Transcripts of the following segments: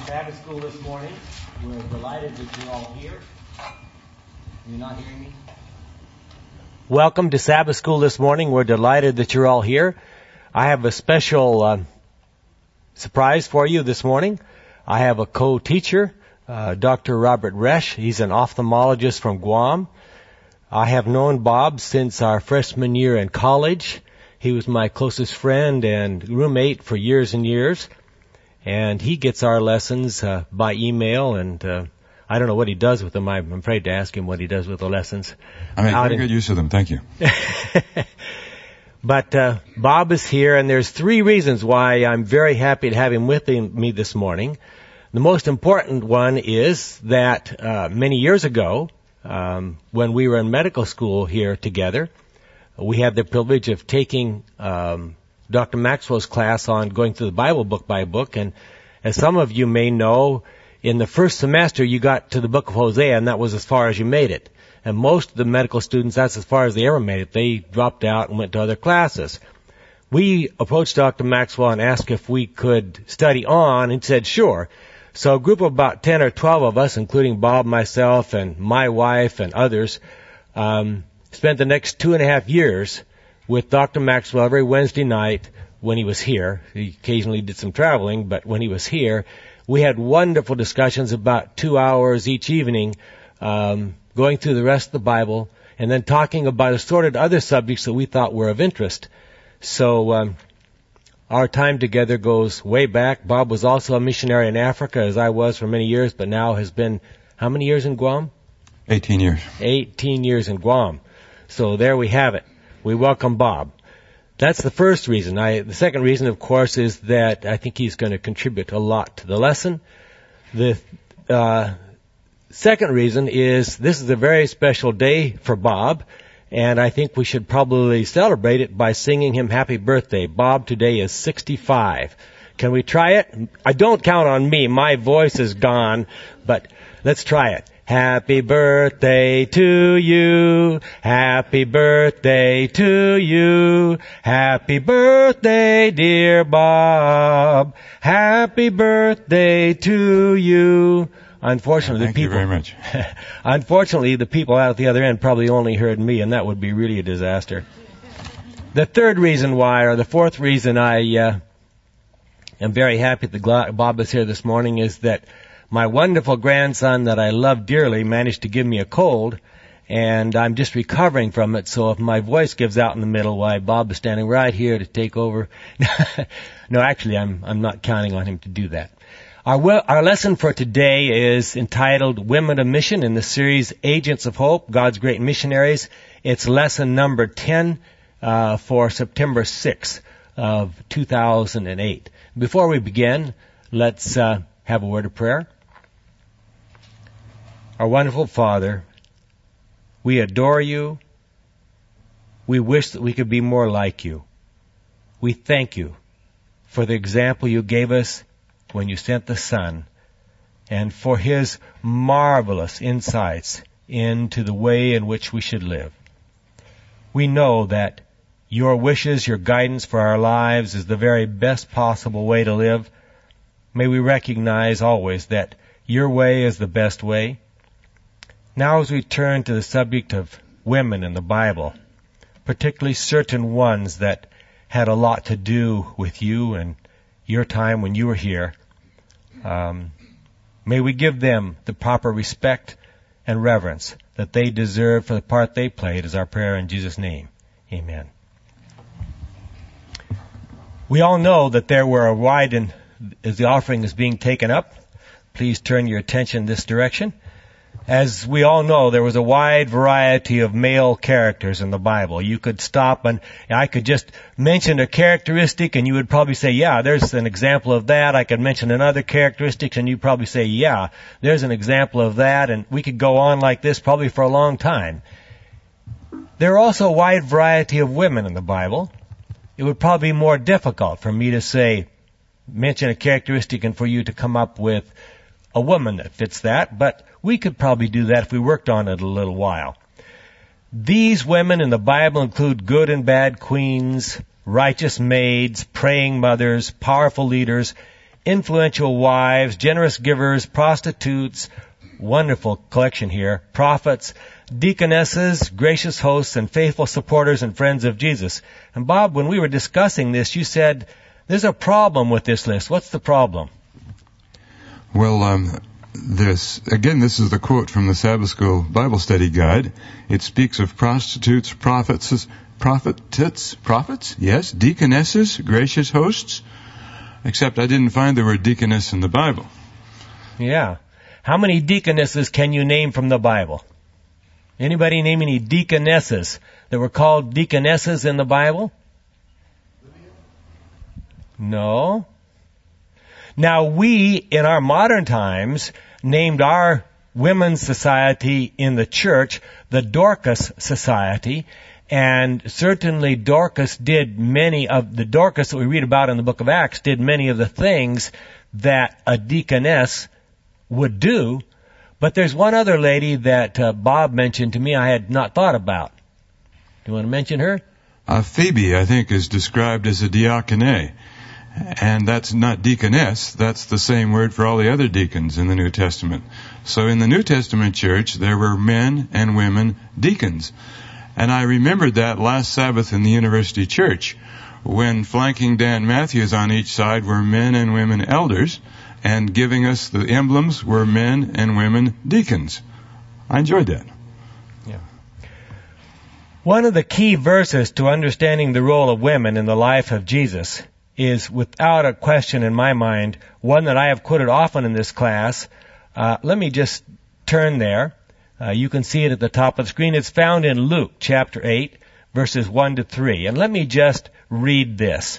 Sabbath School this morning. We're delighted that you're all here. You're not hearing me? Welcome to Sabbath School this morning. We're delighted that you're all here. I have a special surprise for you this morning. I have a co-teacher, Dr. Robert Resch. He's an ophthalmologist from Guam. I have known Bob since our freshman year in college. He was my closest friend and roommate for years and years. And he gets our lessons by email, and I don't know what he does with them. I'm afraid to ask him what he does with the lessons. I make very good use of them. Thank you. But Bob is here, and there's three reasons why I'm very happy to have him with me this morning. The most important one is that many years ago, when we were in medical school here together, we had the privilege of taking Dr. Maxwell's class on going through the Bible book by book, and as some of you may know, in the first semester you got to the book of Hosea, and that was as far as you made it. And most of the medical students, that's as far as they ever made it. They dropped out and went to other classes. We approached Dr. Maxwell and asked if we could study on, and he said sure. So a group of about 10 or 12 of us, including Bob, myself, and my wife and others, spent the next 2.5 years with Dr. Maxwell every Wednesday night when he was here. He occasionally did some traveling, but when he was here, we had wonderful discussions about 2 hours each evening, going through the rest of the Bible, and then talking about assorted other subjects that we thought were of interest. So our time together goes way back. Bob was also a missionary in Africa, as I was for many years, but now has been, how many years in Guam? 18 years. 18 years in Guam. So there we have it. We welcome Bob. That's the first reason. The second reason, of course, is that I think he's going to contribute a lot to the lesson. The second reason is this is a very special day for Bob, and I think we should probably celebrate it by singing him happy birthday. Bob today is 65. Can we try it? I don't count on me. My voice is gone, but let's try it. Happy birthday to you. Happy birthday to you. Happy birthday, dear Bob. Happy birthday to you. Unfortunately, Thank you very much. Unfortunately, the people out at the other end probably only heard me, and that would be really a disaster. The third reason why, or the fourth reason I am very happy that Bob is here this morning is that my wonderful grandson that I love dearly managed to give me a cold, and I'm just recovering from it, so if my voice gives out in the middle, why, Bob is standing right here to take over. No, actually, I'm not counting on him to do that. Our lesson for today is entitled Women of Mission in the series Agents of Hope, God's Great Missionaries. It's lesson number 10 for September 6th of 2008. Before we begin, let's have a word of prayer. Our wonderful Father, we adore you. We wish that we could be more like you. We thank you for the example you gave us when you sent the Son, and for His marvelous insights into the way in which we should live. We know that your wishes, your guidance for our lives is the very best possible way to live. May we recognize always that your way is the best way. Now as we turn to the subject of women in the Bible, particularly certain ones that had a lot to do with you and your time when you were here, may we give them the proper respect and reverence that they deserve for the part they played, is our prayer in Jesus' name. Amen. We all know that there were a wide, and as the offering is being taken up, please turn your attention this direction. As we all know, there was a wide variety of male characters in the Bible. You could stop and I could just mention a characteristic and you would probably say, yeah, there's an example of that. I could mention another characteristic and you'd probably say, yeah, there's an example of that. And we could go on like this probably for a long time. There are also a wide variety of women in the Bible. It would probably be more difficult for me to mention a characteristic and for you to come up with a woman that fits that, but we could probably do that if we worked on it a little while. These women in the Bible include good and bad queens, righteous maids, praying mothers, powerful leaders, influential wives, generous givers, prostitutes, wonderful collection here, prophets, deaconesses, gracious hosts, and faithful supporters and friends of Jesus. And Bob, when we were discussing this, you said there's a problem with this list. What's the problem? Well, this is the quote from the Sabbath School Bible Study Guide. It speaks of prostitutes, prophets, yes, deaconesses, gracious hosts, except I didn't find the word deaconess in the Bible. Yeah. How many deaconesses can you name from the Bible? Anybody name any deaconesses that were called deaconesses in the Bible? No. Now we, in our modern times, named our women's society in the church the Dorcas Society, and certainly Dorcas that we read about in the book of Acts did many of the things that a deaconess would do. But there's one other lady that Bob mentioned to me I had not thought about. Do you want to mention her? Phoebe, I think, is described as a diaconate. And that's not deaconess. That's the same word for all the other deacons in the New Testament. So in the New Testament church, there were men and women deacons. And I remembered that last Sabbath in the University Church, when flanking Dan Matthews on each side were men and women elders, and giving us the emblems were men and women deacons. I enjoyed that. Yeah. One of the key verses to understanding the role of women in the life of Jesus is, without a question in my mind, one that I have quoted often in this class. Let me just turn there. You can see it at the top of the screen. It's found in Luke chapter 8, verses 1 to 3. And let me just read this.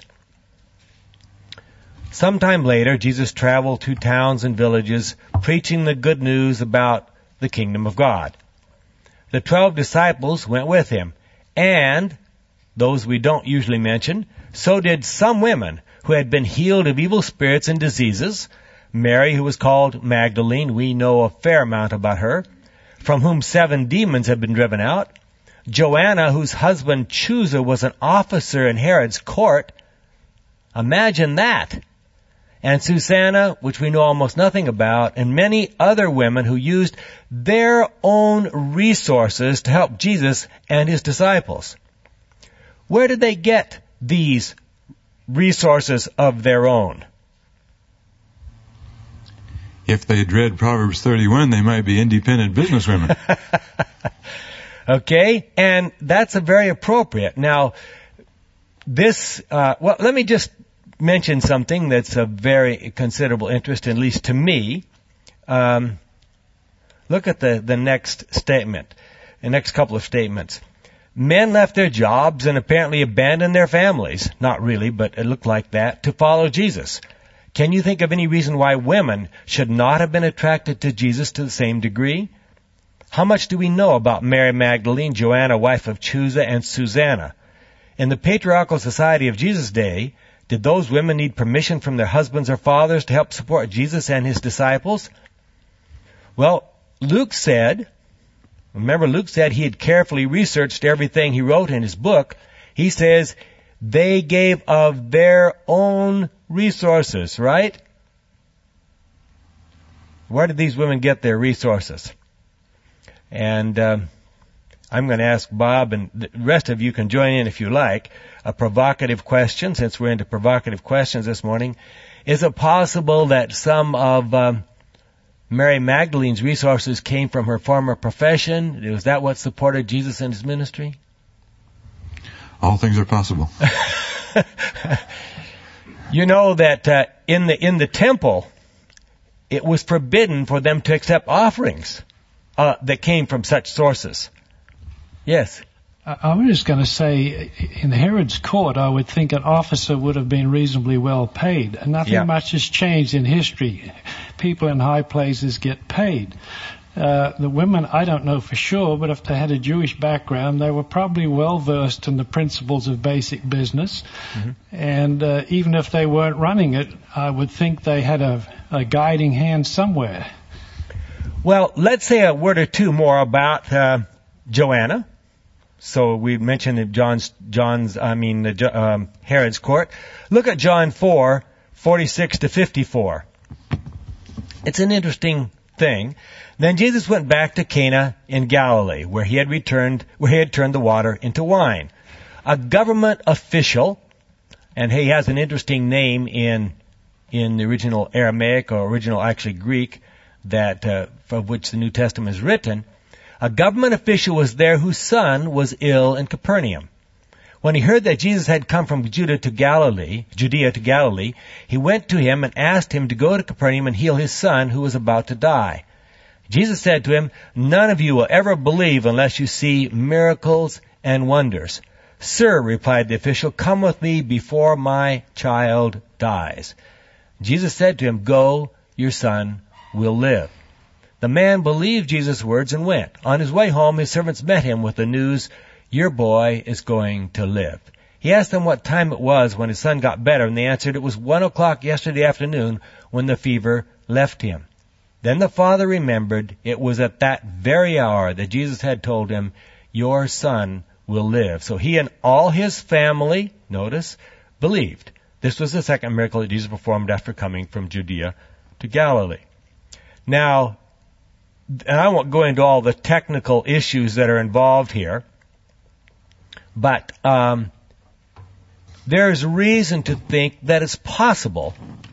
Sometime later, Jesus traveled to towns and villages, preaching the good news about the kingdom of God. The 12 disciples went with him, and those we don't usually mention, so did some women who had been healed of evil spirits and diseases. Mary, who was called Magdalene, we know a fair amount about her, from whom 7 demons had been driven out. Joanna, whose husband Chuza was an officer in Herod's court. Imagine that. And Susanna, which we know almost nothing about, and many other women who used their own resources to help Jesus and his disciples. Where did they get these resources of their own? If they'd read Proverbs 31, they might be independent businesswomen. Okay, and that's a very appropriate. Now, this, let me just mention something that's of very considerable interest, at least to me. Look at the next statement, the next couple of statements. Men left their jobs and apparently abandoned their families. Not really, but it looked like that, to follow Jesus. Can you think of any reason why women should not have been attracted to Jesus to the same degree? How much do we know about Mary Magdalene, Joanna, wife of Chuza, and Susanna? In the patriarchal society of Jesus' day, did those women need permission from their husbands or fathers to help support Jesus and his disciples? Well, Luke said he had carefully researched everything he wrote in his book. He says they gave of their own resources, right? Where did these women get their resources? And I'm going to ask Bob, and the rest of you can join in if you like, a provocative question, since we're into provocative questions this morning. Is it possible that some of Mary Magdalene's resources came from her former profession? Was that what supported Jesus in his ministry? All things are possible. You know that in the temple, it was forbidden for them to accept offerings that came from such sources. Yes. I was just going to say, in Herod's court, I would think an officer would have been reasonably well paid. Nothing much has changed in history. People in high places get paid. The women, I don't know for sure, but if they had a Jewish background, they were probably well versed in the principles of basic business. Mm-hmm. And even if they weren't running it, I would think they had a guiding hand somewhere. Well, let's say a word or two more about Joanna. So we mentioned Herod's court. Look at John 4, 46 to 54. It's an interesting thing. Then Jesus went back to Cana in Galilee, where he had turned the water into wine. A government official, and he has an interesting name in the original Aramaic, or original actually Greek, that of which the New Testament is written. A government official was there whose son was ill in Capernaum. When he heard that Jesus had come from Judea to Galilee, he went to him and asked him to go to Capernaum and heal his son who was about to die. Jesus said to him, "None of you will ever believe unless you see miracles and wonders." "Sir," replied the official, "come with me before my child dies." Jesus said to him, "Go, your son will live." The man believed Jesus' words and went. On his way home, his servants met him with the news, "Your boy is going to live." He asked them what time it was when his son got better, and they answered, "It was 1 o'clock yesterday afternoon when the fever left him." Then the father remembered it was at that very hour that Jesus had told him, "Your son will live." So he and all his family, notice, believed. This was the second miracle that Jesus performed after coming from Judea to Galilee. Now, and I won't go into all the technical issues that are involved here, but there's reason to think that it's possible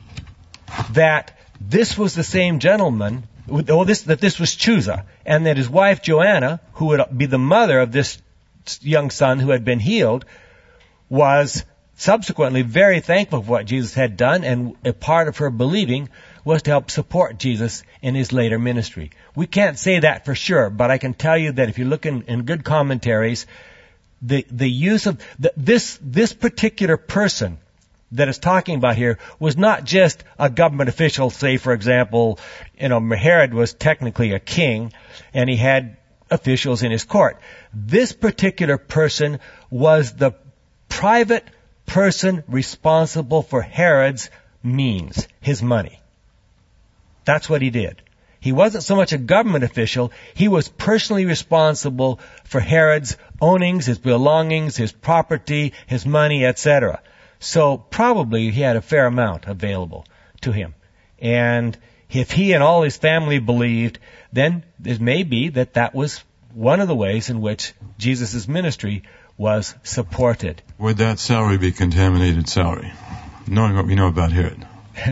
that this was the same gentleman, that this was Chuza, and that his wife Joanna, who would be the mother of this young son who had been healed, was subsequently very thankful for what Jesus had done, and a part of her believing was to help support Jesus in his later ministry. We can't say that for sure, but I can tell you that if you look in good commentaries, the use of this particular person that is talking about here was not just a government official. Say, for example, Herod was technically a king, and he had officials in his court. This particular person was the private person responsible for Herod's means, his money. That's what he did. He wasn't so much a government official. He was personally responsible for Herod's ownings, his belongings, his property, his money, etc. So probably he had a fair amount available to him. And if he and all his family believed, then it may be that was one of the ways in which Jesus' ministry was supported. Would that salary be contaminated salary, knowing what we know about Herod?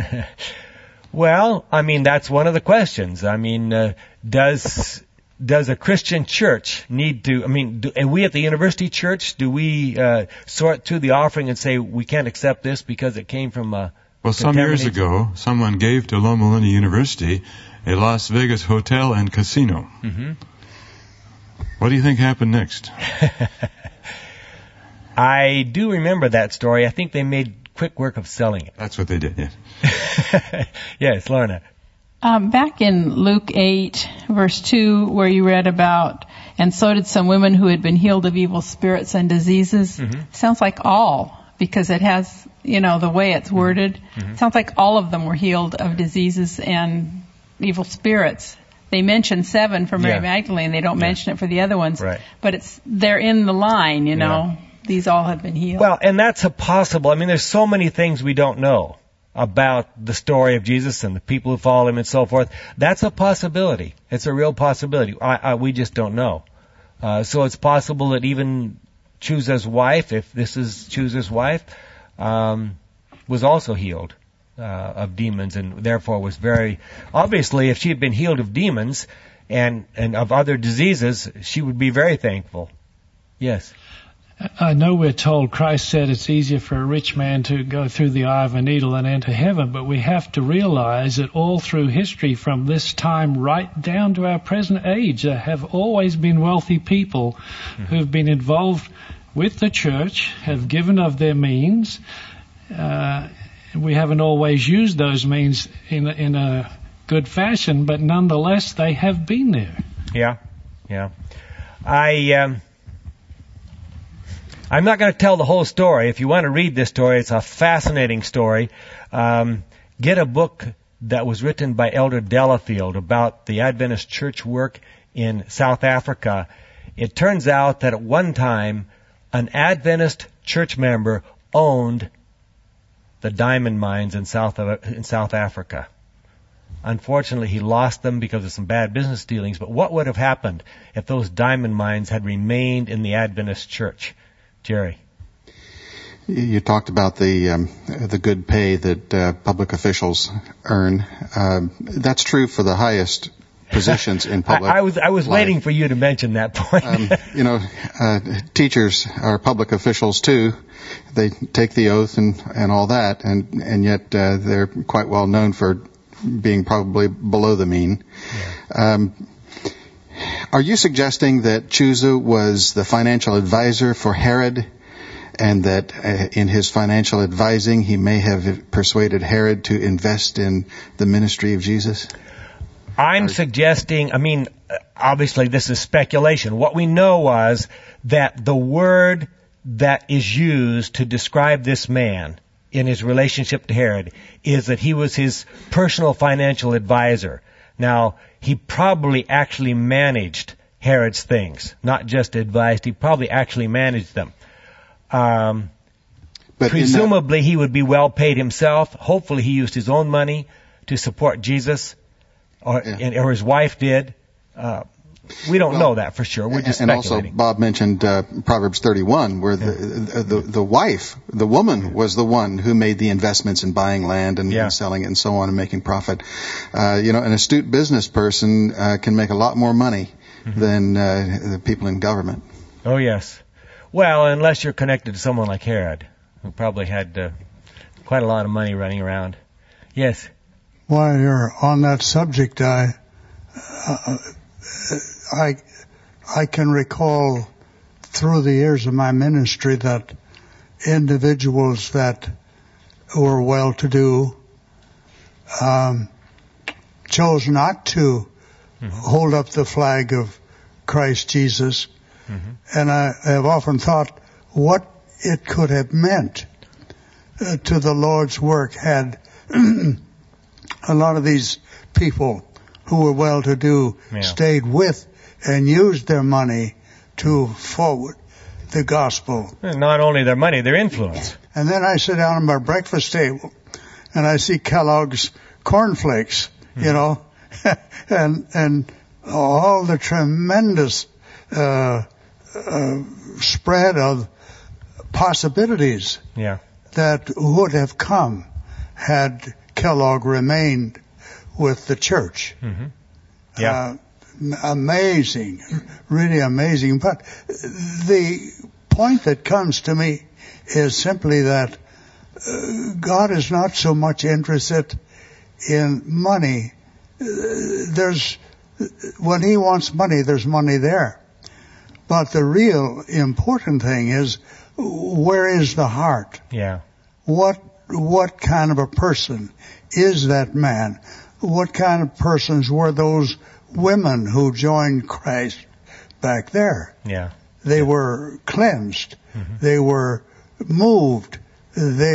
Well, that's one of the questions. Does a Christian church need to, and we at the University Church, do we sort through the offering and say we can't accept this because it came from a... Well, some years ago, someone gave to Loma Linda University a Las Vegas hotel and casino. Mm-hmm. What do you think happened next? I do remember that story. I think they made quick work of selling it. That's what they did, yes. Yes, Lorna. Back in Luke 8, verse 2, where you read about, and so did some women who had been healed of evil spirits and diseases. Mm-hmm. Sounds like all, because it has, the way it's worded. Mm-hmm. Sounds like all of them were healed of diseases and evil spirits. They mention 7 for Mary Magdalene. They don't mention it for the other ones. Right. But they're in the line, Yeah. These all have been healed. Well, and that's a possible. There's so many things we don't know about the story of Jesus and the people who follow him and so forth. That's a possibility. It's a real possibility. We just don't know. So it's possible that even Chuza's wife, if this is Chuza's wife, was also healed of demons, and therefore was very... Obviously, if she had been healed of demons and of other diseases, she would be very thankful. Yes. I know we're told Christ said it's easier for a rich man to go through the eye of a needle and enter heaven, but we have to realize that all through history from this time right down to our present age, there have always been wealthy people who've been involved with the church, have given of their means. We haven't always used those means in a good fashion, but nonetheless they have been there. Yeah. I'm not going to tell the whole story. If you want to read this story, it's a fascinating story. Get a book that was written by Elder Delafield about the Adventist church work in South Africa. It turns out that at one time, an Adventist church member owned the diamond mines in South Africa. Unfortunately, he lost them because of some bad business dealings, but what would have happened if those diamond mines had remained in the Adventist church? Jerry? You talked about the good pay that public officials earn. That's true for the highest positions in public. I was waiting for you to mention that point. Teachers are public officials too. They take the oath and all that, and yet they're quite well known for being probably below the mean. Yeah. Are you suggesting that Chuza was the financial advisor for Herod, and that in his financial advising he may have persuaded Herod to invest in the ministry of Jesus? I'm suggesting, obviously this is speculation. What we know was that the word that is used to describe this man in his relationship to Herod is that he was his personal financial advisor. Now, he probably actually managed Herod's things, not just advised. He probably actually managed them. But presumably he would be well paid himself. Hopefully he used his own money to support Jesus, or his wife did. We don't know that for sure. We're just speculating. And also, Bob mentioned Proverbs 31, where the wife, the woman, was the one who made the investments in buying land and selling it and so on and making profit. An astute business person can make a lot more money than the people in government. Oh, yes. Well, unless you're connected to someone like Herod, who probably had quite a lot of money running around. Yes? While you're on that subject, I can recall through the years of my ministry that individuals that were well-to-do chose not to hold up the flag of Christ Jesus. And I have often thought what it could have meant to the Lord's work had a lot of these people who were well-to-do stayed with and used their money to forward the gospel. Not only their money, their influence. And then I sit down at my breakfast table and I see Kellogg's cornflakes, and all the tremendous spread of possibilities that would have come had Kellogg remained with the church. Amazing, really amazing. But the point that comes to me is simply that God is not so much interested in money. When He wants money, there's money there. But the real important thing is, where is the heart? What kind of a person is that man? What kind of persons were those women who joined Christ back there? They were cleansed. They were moved. They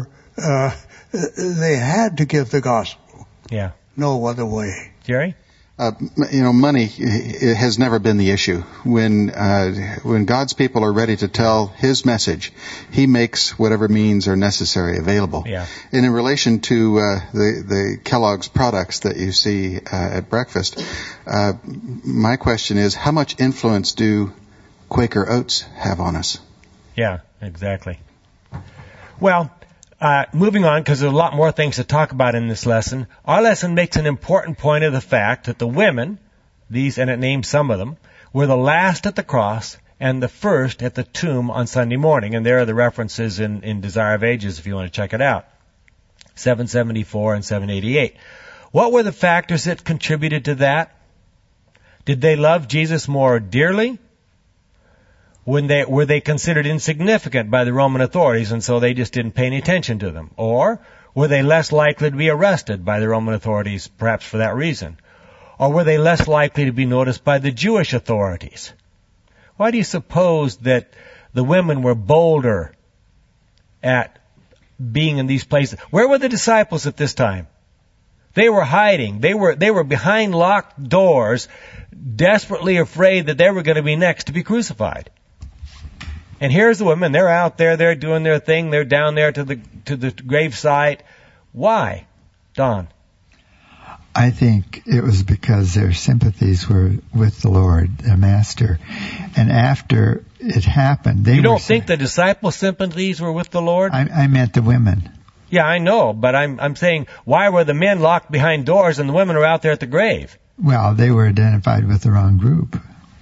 had to give the gospel. No other way. Jerry? Money has never been the issue. When God's people are ready to tell His message, He makes whatever means are necessary available. And in relation to the Kellogg's products that you see at breakfast, my question is, how much influence do Quaker Oats have on us? Yeah, exactly. Well, moving on, because there's a lot more things to talk about in this lesson. Our lesson makes an important point of the fact that the women, and it names some of them, were the last at the cross and the first at the tomb on Sunday morning. And there are the references in Desire of Ages if you want to check it out. 774 and 788. What were the factors that contributed to that? Did they love Jesus more dearly? Were they considered insignificant by the Roman authorities and so they just didn't pay any attention to them? Or were they less likely to be arrested by the Roman authorities, perhaps for that reason? Or were they less likely to be noticed by the Jewish authorities? Why do you suppose that the women were bolder at being in these places? Where were the disciples at this time? They were hiding. They were behind locked doors, desperately afraid that they were going to be next to be crucified. And here's the women. They're out there. They're doing their thing. They're down there to the gravesite. Why, Don? I think it was because their sympathies were with the Lord, their Master. And after it happened, You don't think the disciples' sympathies were with the Lord? I meant the women. Yeah, I know, but I'm saying, why were the men locked behind doors and the women were out there at the grave? Well, they were identified with the wrong group.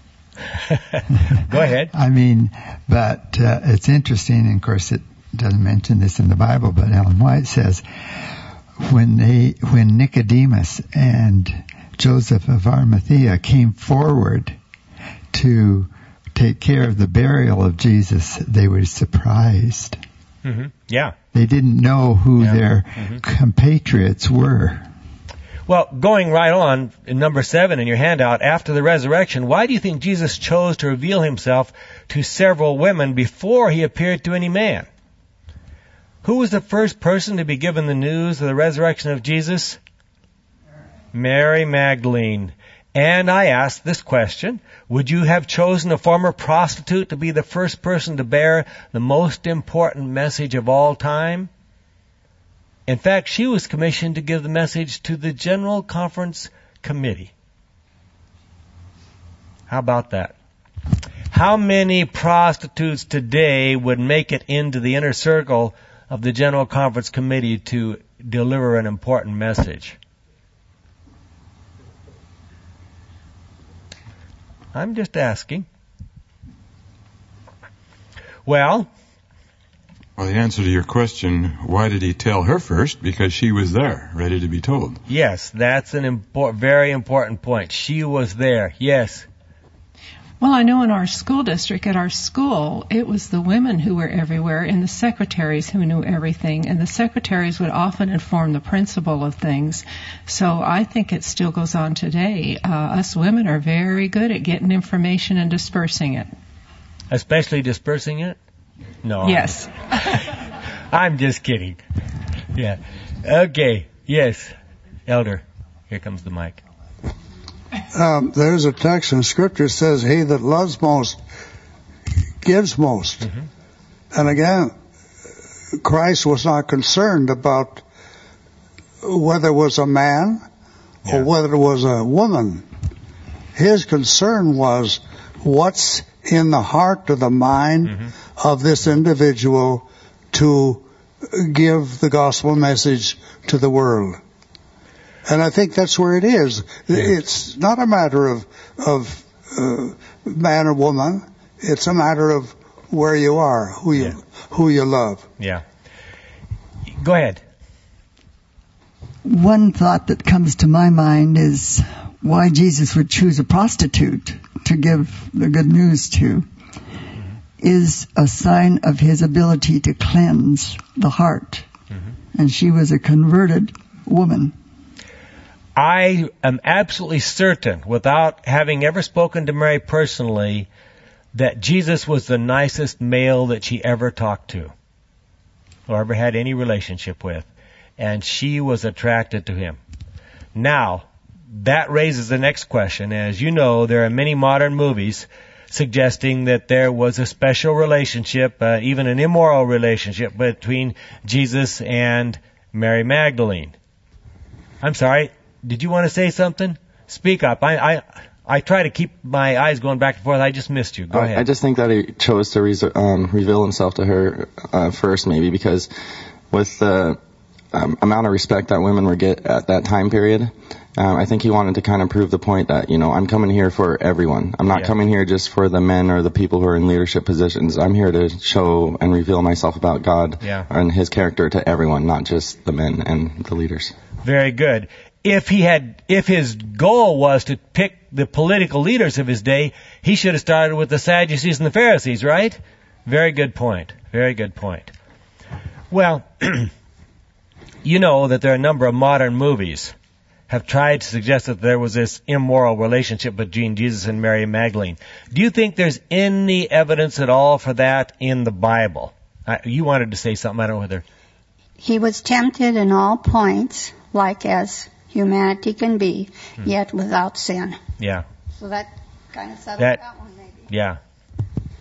Go ahead. I mean, but it's interesting, and of course it doesn't mention this in the Bible, but Ellen White says, when Nicodemus and Joseph of Arimathea came forward to take care of the burial of Jesus, they were surprised. Mm-hmm. Yeah. They didn't know who their compatriots were. Well, going right on, in number 7 in your handout, after the resurrection, why do you think Jesus chose to reveal himself to several women before he appeared to any man? Who was the first person to be given the news of the resurrection of Jesus? Mary Magdalene. And I ask this question, would you have chosen a former prostitute to be the first person to bear the most important message of all time? In fact, she was commissioned to give the message to the General Conference Committee. How about that? How many prostitutes today would make it into the inner circle of the General Conference Committee to deliver an important message? I'm just asking. Well, the answer to your question, why did he tell her first? Because she was there, ready to be told. Yes, that's an very important point. She was there. Yes. Well, I know in our school district, at our school, it was the women who were everywhere and the secretaries who knew everything. And the secretaries would often inform the principal of things. So I think it still goes on today. Us women are very good at getting information and dispersing it. Especially dispersing it? No. Yes. I'm just kidding. Yeah. Okay. Yes. Elder, here comes the mic. There's a text in Scripture that says, he that loves most gives most. Mm-hmm. And again, Christ was not concerned about whether it was a man or whether it was a woman. His concern was what's in the heart or the mind of this individual to give the gospel message to the world. And I think that's where it is. Yeah. It's not a matter of man or woman. It's a matter of where you are, who you love. Yeah. Go ahead. One thought that comes to my mind is why Jesus would choose a prostitute to give the good news to is a sign of his ability to cleanse the heart. Mm-hmm. And she was a converted woman. I am absolutely certain, without having ever spoken to Mary personally, that Jesus was the nicest male that she ever talked to or ever had any relationship with. And she was attracted to him. Now, that raises the next question. As you know, there are many modern movies suggesting that there was a special relationship, even an immoral relationship, between Jesus and Mary Magdalene. I'm sorry. Did you want to say something? Speak up. I try to keep my eyes going back and forth. I just missed you. Go ahead. I just think that he chose to reveal himself to her first, maybe, because with the amount of respect that women would get at that time period, I think he wanted to kind of prove the point that, I'm coming here for everyone. I'm not coming here just for the men or the people who are in leadership positions. I'm here to show and reveal myself about God and his character to everyone, not just the men and the leaders. Very good. If his goal was to pick the political leaders of his day, he should have started with the Sadducees and the Pharisees, right? Very good point. Very good point. Well, you know that there are a number of modern movies have tried to suggest that there was this immoral relationship between Jesus and Mary Magdalene. Do you think there's any evidence at all for that in the Bible? You wanted to say something. I don't know whether... He was tempted in all points, like as humanity can be, yet without sin. Yeah. So that kind of settles that one, maybe. Yeah.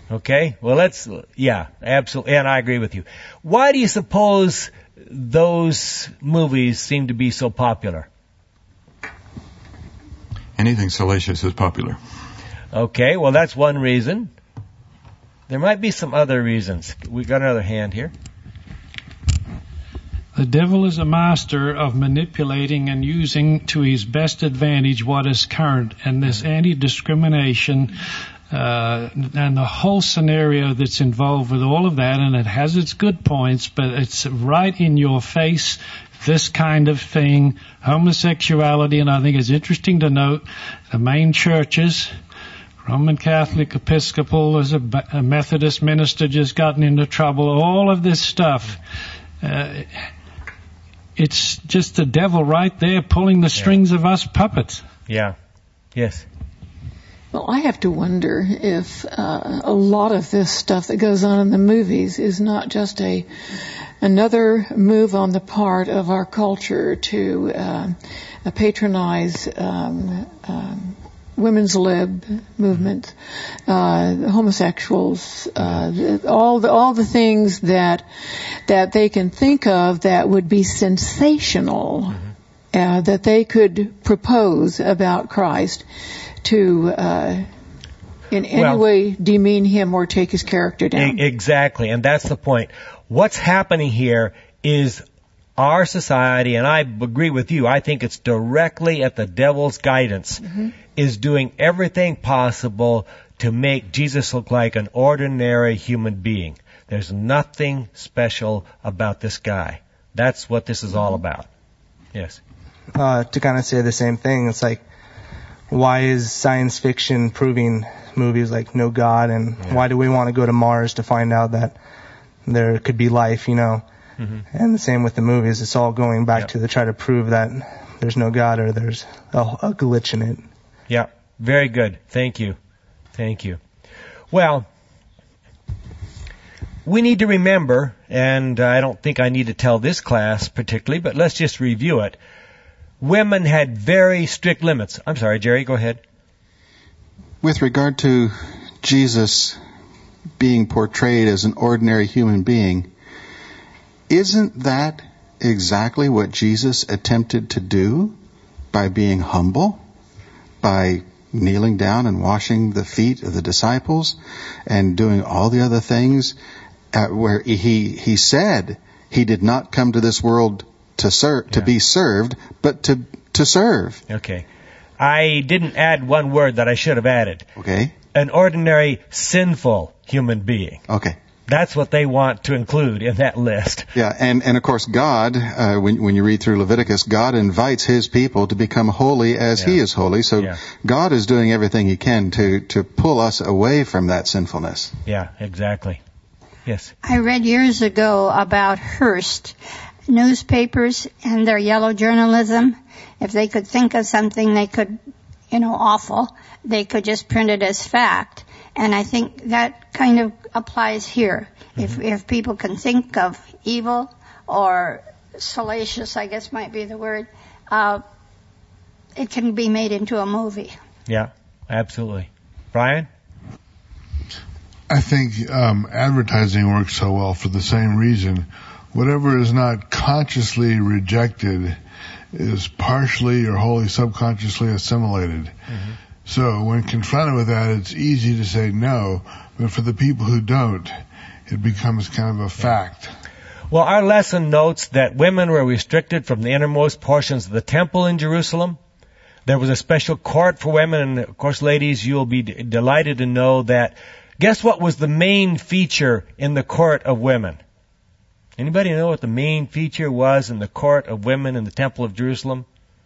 Okay? Well, absolutely, and I agree with you. Why do you suppose those movies seem to be so popular? Anything salacious is popular. Okay, well, that's one reason. There might be some other reasons. We got another hand here. The devil is a master of manipulating and using to his best advantage what is current, and this anti-discrimination and the whole scenario that's involved with all of that, and it has its good points, but it's right in your face, this kind of thing, homosexuality, and I think it's interesting to note the main churches, Roman Catholic, Episcopal, as a Methodist minister just gotten into trouble, all of this stuff. It's just the devil right there pulling the strings of us puppets. Yeah. Yes. Well, I have to wonder if a lot of this stuff that goes on in the movies is not just another move on the part of our culture to patronize women's lib movement, homosexuals, all the things that they can think of that would be sensational, that they could propose about Christ to in any way demean him or take his character down. Exactly, and that's the point. What's happening here is our society, and I agree with you, I think it's directly at the devil's guidance, is doing everything possible to make Jesus look like an ordinary human being. There's nothing special about this guy. That's what this is all about. Yes. To kind of say the same thing, it's like, why is science fiction proving movies like no God, and why do we want to go to Mars to find out that there could be life, And the same with the movies. It's all going back to try to prove that there's no God or there's a glitch in it. Yeah, very good. Thank you. Well, we need to remember, and I don't think I need to tell this class particularly, but let's just review it. Women had very strict limits. I'm sorry, Jerry, go ahead. With regard to Jesus being portrayed as an ordinary human being, isn't that exactly what Jesus attempted to do by being humble, by kneeling down and washing the feet of the disciples and doing all the other things where he said he did not come to this world to serve, to be served, but to serve. Okay. I didn't add one word that I should have added. Okay. An ordinary sinful human being. Okay. That's what they want to include in that list. Yeah, and of course God, when you read through Leviticus, God invites His people to become holy as He is holy. So God is doing everything He can to pull us away from that sinfulness. Yeah, exactly. Yes. I read years ago about Hearst newspapers and their yellow journalism. If they could think of something they could, awful, they could just print it as fact. And I think that kind of applies here. If people can think of evil or salacious, I guess might be the word, it can be made into a movie. Yeah, absolutely. Brian? I think advertising works so well for the same reason. Whatever is not consciously rejected is partially or wholly subconsciously assimilated. So when confronted with that, it's easy to say no, but for the people who don't, it becomes kind of a fact. Well, our lesson notes that women were restricted from the innermost portions of the temple in Jerusalem. There was a special court for women, and of course, ladies, you'll be delighted to know that. Guess what was the main feature in the court of women? Anybody know what the main feature was in the court of women in the Temple of Jerusalem?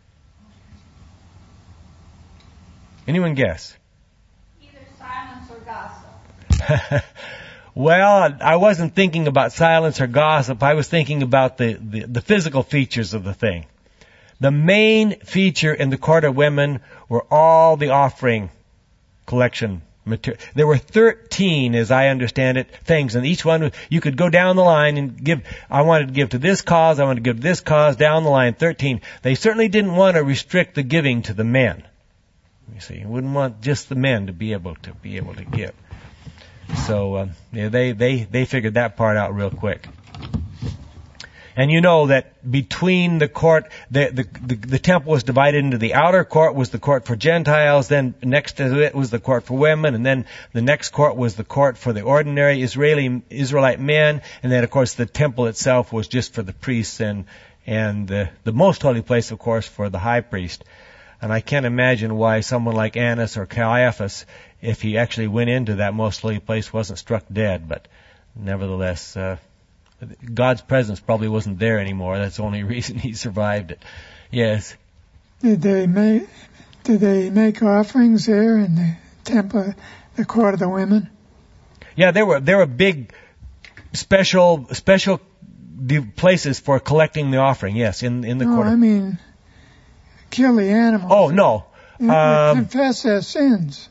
Anyone guess? Either silence or gossip. Well, I wasn't thinking about silence or gossip. I was thinking about the physical features of the thing. The main feature in the court of women were all the offering collection material. There were 13, as I understand it, things, and each one you could go down the line and give. I wanted to give to this cause. I wanted to give to this cause. Down the line, 13. They certainly didn't want to restrict the giving to the men. You see, you wouldn't want just the men to be able to give. So they figured that part out real quick. And you know that between the court, the temple was divided into the outer court was the court for Gentiles, then next to it was the court for women, and then the next court was the court for the ordinary Israelite men, and then of course the temple itself was just for the priests and the most holy place, of course, for the high priest. And I can't imagine why someone like Annas or Caiaphas, if he actually went into that most holy place, wasn't struck dead. But nevertheless, God's presence probably wasn't there anymore. That's the only reason he survived it. Yes. Did they make offerings there in the temple, the court of the women? Yeah, there were big special places for collecting the offering. Yes, in the court. No, I mean, kill the animals. Oh no. Confess their sins.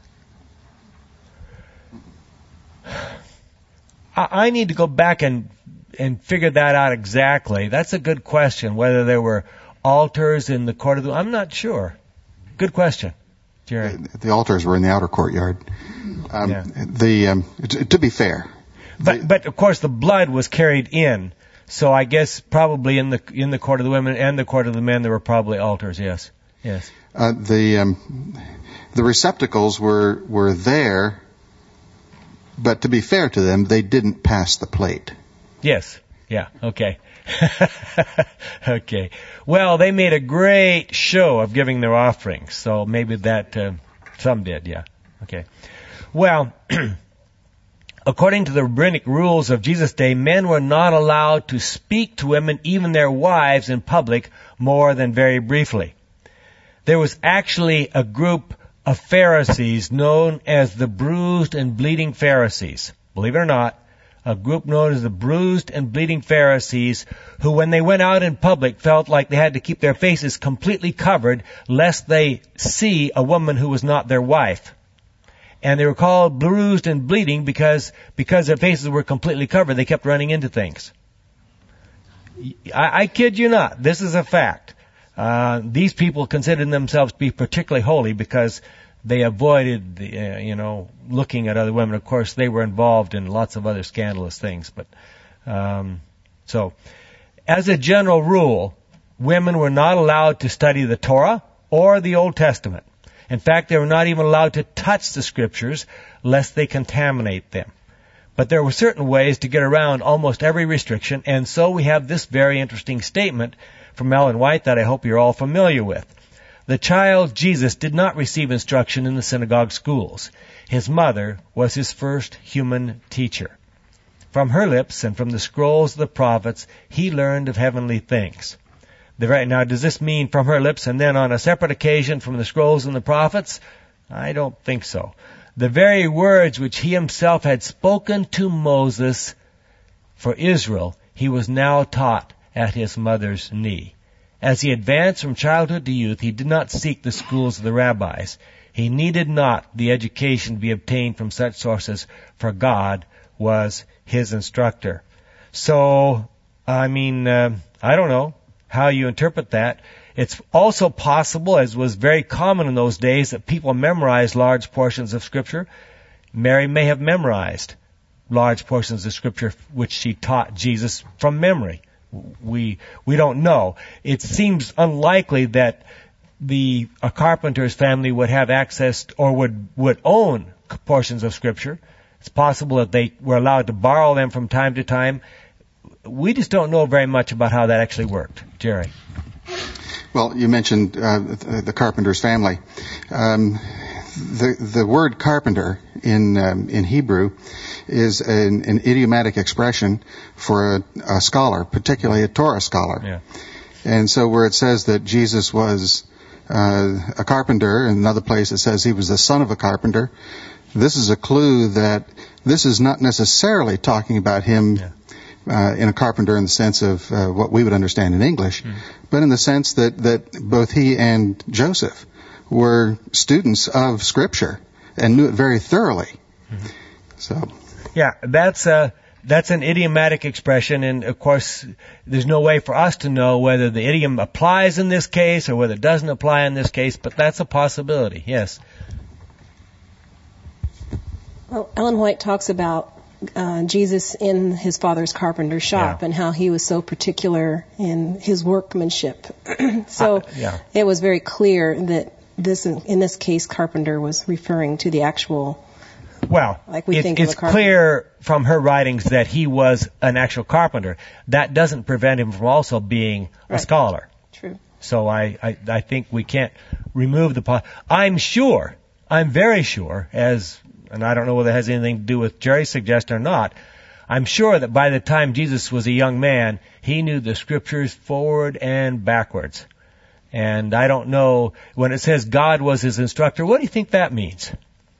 I need to go back and figure that out exactly. That's a good question, whether there were altars in the court of the... I'm not sure. Good question, Jerry. The altars were in the outer courtyard. To be fair. But of course the blood was carried in, so I guess probably in the court of the women and the court of the men there were probably altars, yes. Yes. The receptacles were there, but to be fair to them, they didn't pass the plate. Yes. Yeah. Okay. Okay. Well, they made a great show of giving their offerings, so maybe that some did. Yeah. Okay. Well, according to the rabbinic rules of Jesus' day, men were not allowed to speak to women, even their wives, in public more than very briefly. There was actually a group of Pharisees known as the bruised and bleeding Pharisees. Believe it or not, a group known as the bruised and bleeding Pharisees who, when they went out in public, felt like they had to keep their faces completely covered lest they see a woman who was not their wife. And they were called bruised and bleeding because their faces were completely covered. They kept running into things. I kid you not. This is a fact. These people considered themselves to be particularly holy because they avoided, looking at other women. Of course, they were involved in lots of other scandalous things. But so, as a general rule, women were not allowed to study the Torah or the Old Testament. In fact, they were not even allowed to touch the Scriptures lest they contaminate them. But there were certain ways to get around almost every restriction, and so we have this very interesting statement from Ellen White that I hope you're all familiar with. The child Jesus did not receive instruction in the synagogue schools. His mother was his first human teacher. From her lips and from the scrolls of the prophets, he learned of heavenly things. Now, does this mean from her lips and then on a separate occasion from the scrolls and the prophets? I don't think so. The very words which he himself had spoken to Moses for Israel, he was now taught at his mother's knee. As he advanced from childhood to youth, he did not seek the schools of the rabbis. He needed not the education to be obtained from such sources, for God was his instructor. So, I don't know how you interpret that. It's also possible, as was very common in those days, that people memorized large portions of Scripture. Mary may have memorized large portions of Scripture which she taught Jesus from memory. We don't know. It seems unlikely that a carpenter's family would have access or would own portions of Scripture. It's possible that they were allowed to borrow them from time to time. We just don't know very much about how that actually worked. Jerry. Well, you mentioned the carpenter's family. The word carpenter in Hebrew is an idiomatic expression for a scholar, particularly a Torah scholar. Yeah. And so where it says that Jesus was a carpenter, in another place it says he was the son of a carpenter, this is a clue that this is not necessarily talking about him in a carpenter in the sense of what we would understand in English, but in the sense that both he and Joseph were students of Scripture and knew it very thoroughly. So, yeah, that's an idiomatic expression, and of course, there's no way for us to know whether the idiom applies in this case or whether it doesn't apply in this case, but that's a possibility. Yes. Well, Ellen White talks about Jesus in his father's carpenter shop and how he was so particular in his workmanship. So it was very clear that in this case, carpenter was referring to the actual. Well, it's clear from her writings that he was an actual carpenter. That doesn't prevent him from also being a scholar. True. So I think we can't remove I'm very sure, and I don't know whether it has anything to do with Jerry's suggestion or not, I'm sure that by the time Jesus was a young man, he knew the scriptures forward and backwards. And I don't know, when it says God was his instructor, what do you think that means?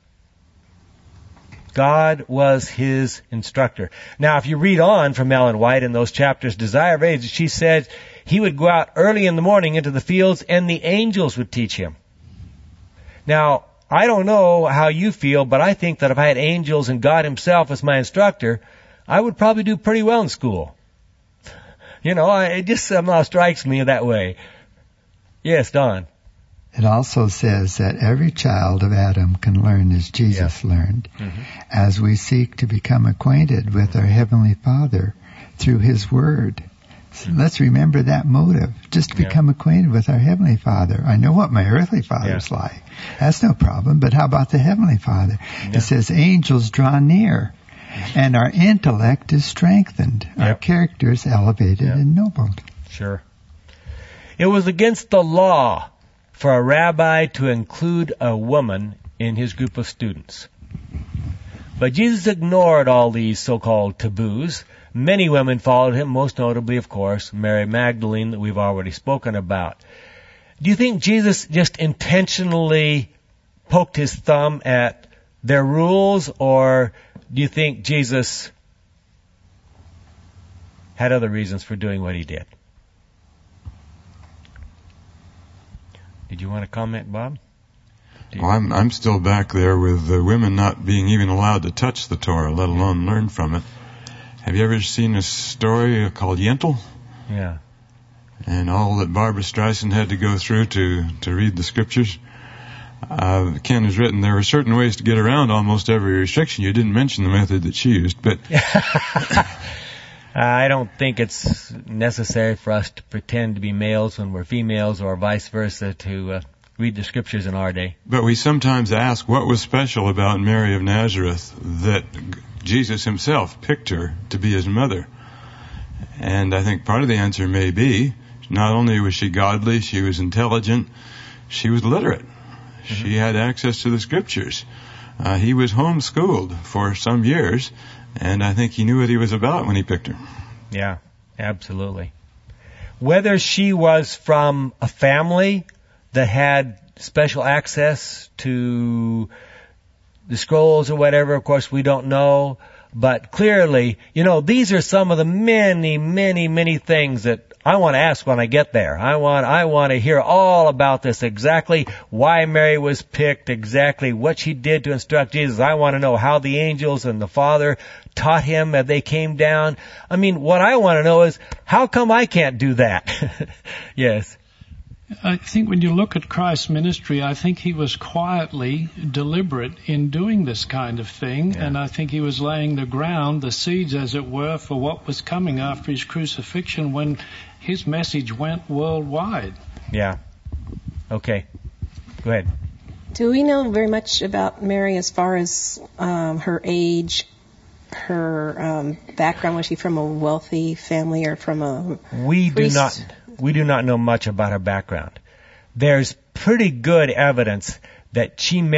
God was his instructor. Now, if you read on from Ellen White in those chapters, Desire of Ages, she said he would go out early in the morning into the fields and the angels would teach him. Now, I don't know how you feel, but I think that if I had angels and God himself as my instructor, I would probably do pretty well in school. It just somehow strikes me that way. Yes, Don. It also says that every child of Adam can learn as Jesus learned, as we seek to become acquainted with our Heavenly Father through His Word. So let's remember that motive, just to become acquainted with our Heavenly Father. I know what my earthly father's like. That's no problem, but how about the Heavenly Father? It says angels draw near, and our intellect is strengthened. Our character is elevated and ennobled. Sure. It was against the law for a rabbi to include a woman in his group of students. But Jesus ignored all these so-called taboos. Many women followed him, most notably, of course, Mary Magdalene that we've already spoken about. Do you think Jesus just intentionally poked his thumb at their rules, or do you think Jesus had other reasons for doing what he did? Did you want to comment, Bob? Well, I'm still back there with the women not being even allowed to touch the Torah, let alone learn from it. Have you ever seen a story called Yentl? Yeah. And all that Barbara Streisand had to go through to read the scriptures? Ken has written there are certain ways to get around almost every restriction. You didn't mention the method that she used, but... I don't think it's necessary for us to pretend to be males when we're females or vice versa to read the scriptures in our day. But we sometimes ask what was special about Mary of Nazareth that Jesus himself picked her to be his mother. And I think part of the answer may be not only was she godly, she was intelligent, she was literate. She had access to the scriptures. He was homeschooled for some years, and I think he knew what he was about when he picked her. Yeah, absolutely. Whether she was from a family that had special access to the scrolls or whatever, of course, we don't know. But clearly, these are some of the many, many, many things that I want to ask when I get there. I want to hear all about this, exactly why Mary was picked, exactly what she did to instruct Jesus. I want to know how the angels and the Father taught him as they came down. I mean, what I want to know is, how come I can't do that? Yes. I think when you look at Christ's ministry, I think he was quietly deliberate in doing this kind of thing, and I think he was laying the ground, the seeds, as it were, for what was coming after his crucifixion when his message went worldwide. Yeah. Okay. Go ahead. Do we know very much about Mary as far as her age, her background? Was she from a wealthy family or from a priest? We do not know much about her background. There's pretty good evidence that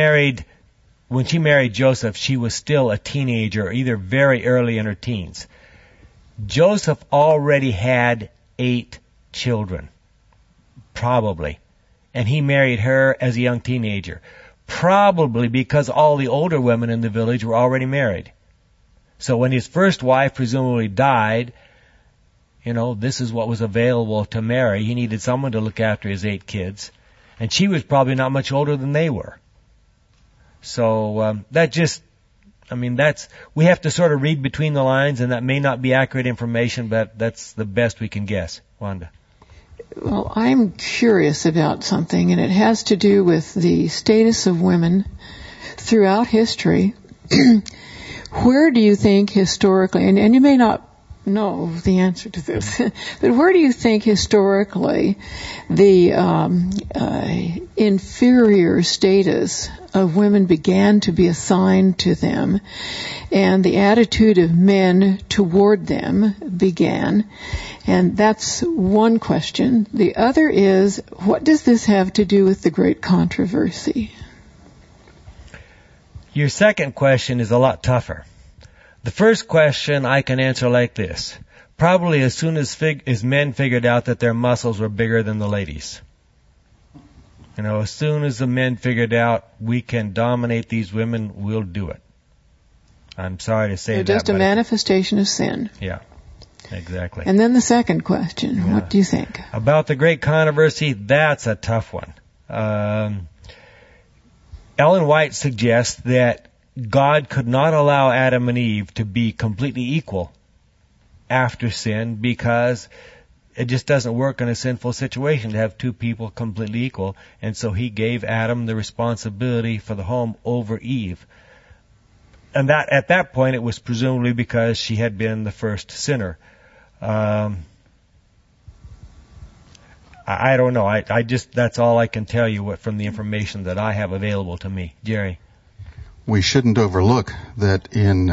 when she married Joseph, she was still a teenager, either very early in her teens. Joseph already had 8 children, probably, and he married her as a young teenager, probably because all the older women in the village were already married. So when his first wife presumably died, this is what was available to Mary. He needed someone to look after his 8 kids. And she was probably not much older than they were. So we have to sort of read between the lines, and that may not be accurate information, but that's the best we can guess. Wanda. Well, I'm curious about something, and it has to do with the status of women throughout history where do you think historically, and you may not know the answer to this, but where do you think historically the inferior status of women began to be assigned to them and the attitude of men toward them began? And that's one question. The other is, what does this have to do with the great controversy? Your second question is a lot tougher. The first question I can answer like this. Probably as soon as men figured out that their muscles were bigger than the ladies. You know, as soon as the men figured out we can dominate these women, we'll do it. I'm sorry to say that. Just a manifestation of sin. Yeah, exactly. And then the second question, what do you think? About the great controversy, that's a tough one. Ellen White suggests that God could not allow Adam and Eve to be completely equal after sin because it just doesn't work in a sinful situation to have two people completely equal. And so he gave Adam the responsibility for the home over Eve. And that at that point it was presumably because she had been the first sinner. I don't know. I just, that's all I can tell you from the information that I have available to me. Jerry. We shouldn't overlook that in,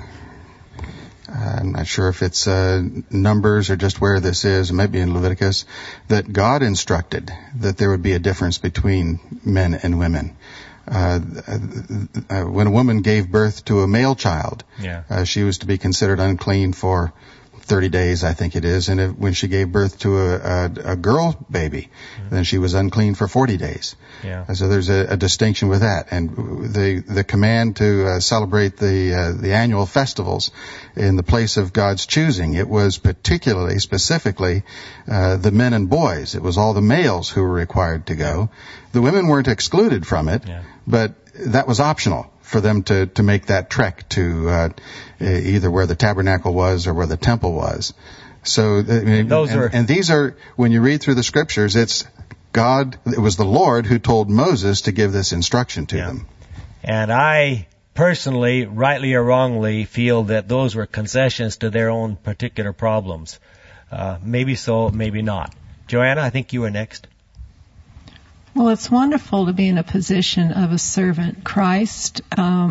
I'm not sure if it's Numbers or just where this is, it might be in Leviticus, that God instructed that there would be a difference between men and women. When a woman gave birth to a male child, she was to be considered unclean for 30 days, I think it is, and when she gave birth to a girl baby, then she was unclean for 40 days. So there's a distinction with that, and the command to celebrate the annual festivals in the place of God's choosing, it was particularly, specifically, the men and boys. It was all the males who were required to go. The women weren't excluded from it, but that was optional for them to make that trek to either where the tabernacle was or where the temple was. So, and these are, when you read through the scriptures, it's God, it was the Lord who told Moses to give this instruction to them. And I personally, rightly or wrongly, feel that those were concessions to their own particular problems. Maybe so, maybe not. Joanna, I think you were next. Well, it's wonderful to be in a position of a servant. Christ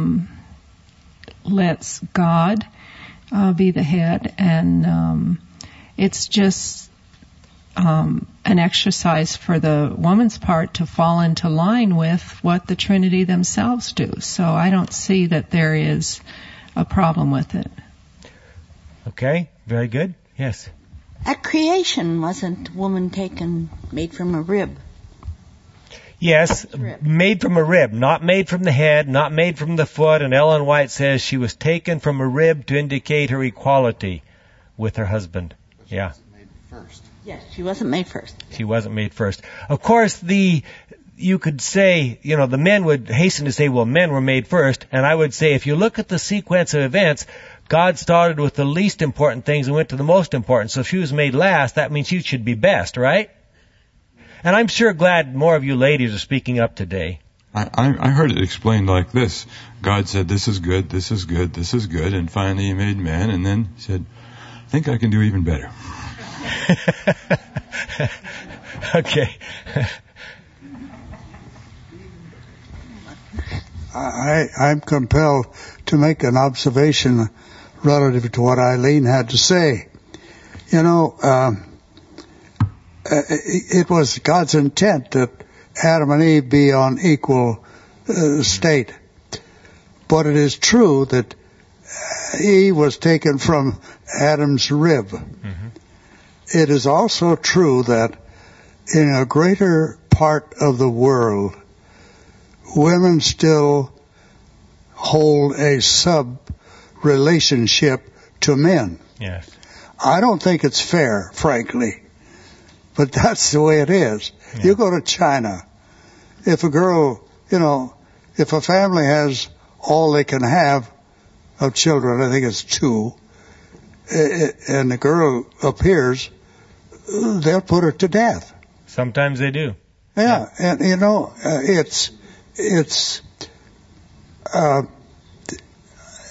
lets God be the head, and it's just an exercise for the woman's part to fall into line with what the Trinity themselves do. So I don't see that there is a problem with it. Okay, very good. Yes. At creation, wasn't woman made from a rib? Yes, made from a rib, not made from the head, not made from the foot, and Ellen White says she was taken from a rib to indicate her equality with her husband. Yeah. Yes, she wasn't made first. She wasn't made first. Of course, you could say, the men would hasten to say, well, men were made first, and I would say if you look at the sequence of events, God started with the least important things and went to the most important. So if she was made last, that means she should be best, right? And I'm sure glad more of you ladies are speaking up today. I heard it explained like this. God said, this is good, this is good, this is good, and finally he made man, and then he said, I think I can do even better. Okay. I'm compelled to make an observation relative to what Eileen had to say. It was God's intent that Adam and Eve be on equal state. But it is true that Eve was taken from Adam's rib. Mm-hmm. It is also true that in a greater part of the world, women still hold a sub-relationship to men. Yes. I don't think it's fair, frankly. But that's the way it is. Yeah. You go to China, if a girl, if a family has all they can have of children, I think it's 2, and the girl appears, they'll put her to death. Sometimes they do. Yeah, and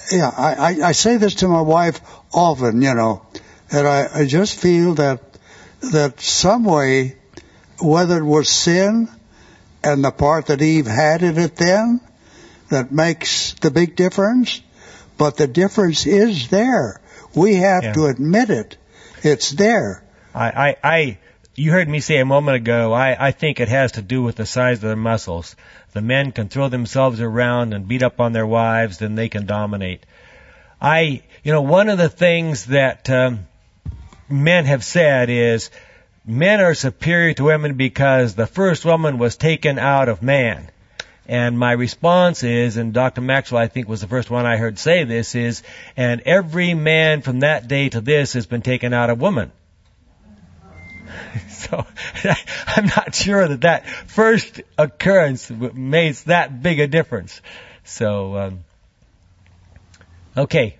Yeah, I say this to my wife often, you know, and I just feel that some way, whether it was sin and the part that Eve had in it then, that makes the big difference, but the difference is there. We have to admit it. It's there. You heard me say a moment ago, I think it has to do with the size of their muscles. The men can throw themselves around and beat up on their wives, then they can dominate. One of the things that men have said is men are superior to women because the first woman was taken out of man. And my response is, and Dr. Maxwell I think was the first one I heard say this, is, and every man from that day to this has been taken out of woman. So I'm not sure that first occurrence makes that big a difference. So, okay.